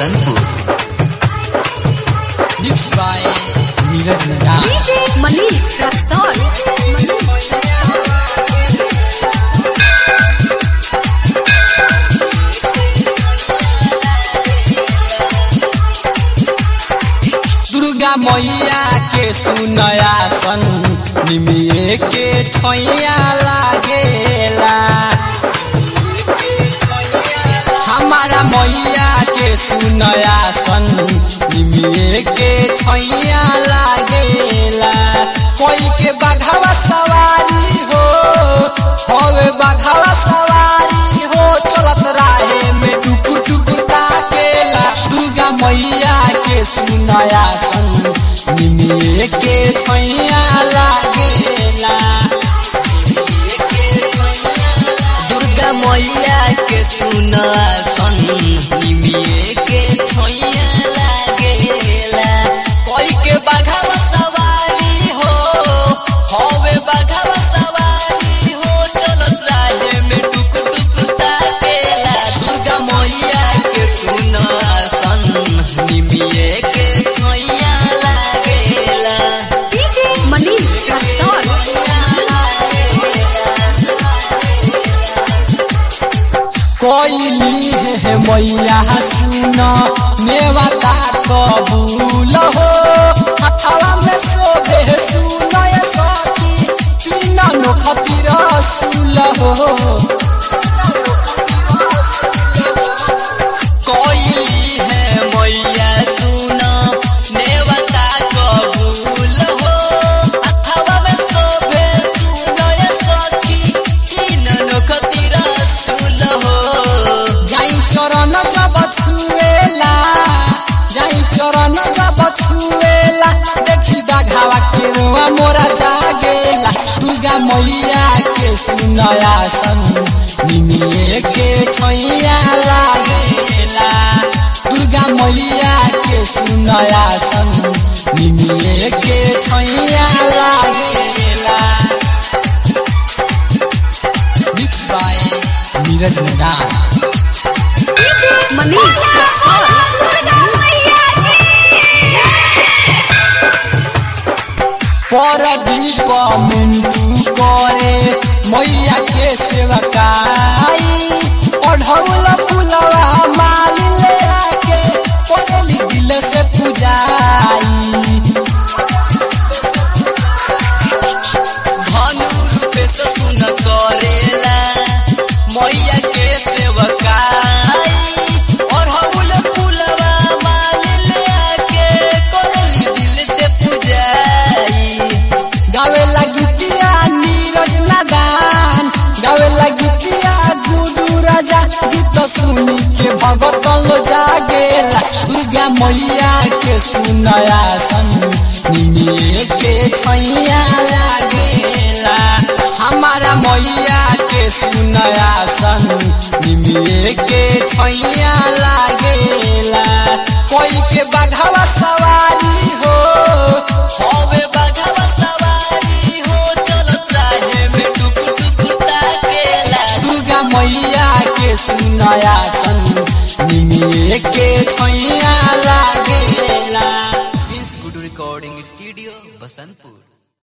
Basantpur. Mix by Neeraj Nadan. DJ Manish Raxaul. Durga मैया के सुनया सन निमिये के छैया लागेला। हमारा मैया के सुनया सन निमिये के छैया लागेला। कोई के बाघवा सवारी हो होवे बाघवा सवारी हो चलत राहे में टुकुर टुकुर ताकेला। दुर्गा मैया के सुनया सन निमिये के छैया लागेला। दुर्गा मैया के सुनया सन निमिये के छैया लागेला। कोई के बाघवा सवारी हो होवे बाघवा सवारी हो चलत राहे में टुकुर टुकुर ताकेला। दुर्गा मैया के सुनया सन निमिये के छैया लागेला। डीजे मनीष रक्सौल। कोइली है मैया सुन मेवा का कबूल हो। हथवा में शोभे सुनय सखी तीन नोखती रसूल हो। कोइली है मैया सुन मेवा का कबूल हो। हथवा में शोभे सुनय सखी तीन नोखती रसूल हो। जाई चरण जब छुएला जाई चरण जब छुएला देखी बाघावा के रोआ मोरा जागेला। दुर्गा मैया के सुनया सन निमिये के छैया लागेला। दुर्गा मैया के सुनया सन निमिये के छैया लागेला। Mix by Neeraj Nadan. DJ Manish Raxaul. Pardeep Mintu करे मैया के सेवकाई। ओढ़ौल फुलवा माल ले आके करेली दिल से पूजाई। धनु रूपे से सुन करेला मैया के सेवकाई। ओढ़ौल फुलवा माल ले आके करेली दिल से पूजाई। गावे लगितिया नीरज नदान गावे लगितिया गुडू राजा गीत सुनी के भगतन लो जागेला। दुर्गा मैया के सुनया सन निमिये के छैया लागेला। हमारा मैया के सुनया सन निमिये के छैया लागेला। कोई के बाघवा सवारी हो होवे बाघवा सवारी हो चलत राहे में टुकुर टुकुर ताकेला। दुर्गा मैया के सुनया सन निमिये के छैया लागेला। इस गुड रिकॉर्डिंग स्टूडियो बसंतपुर।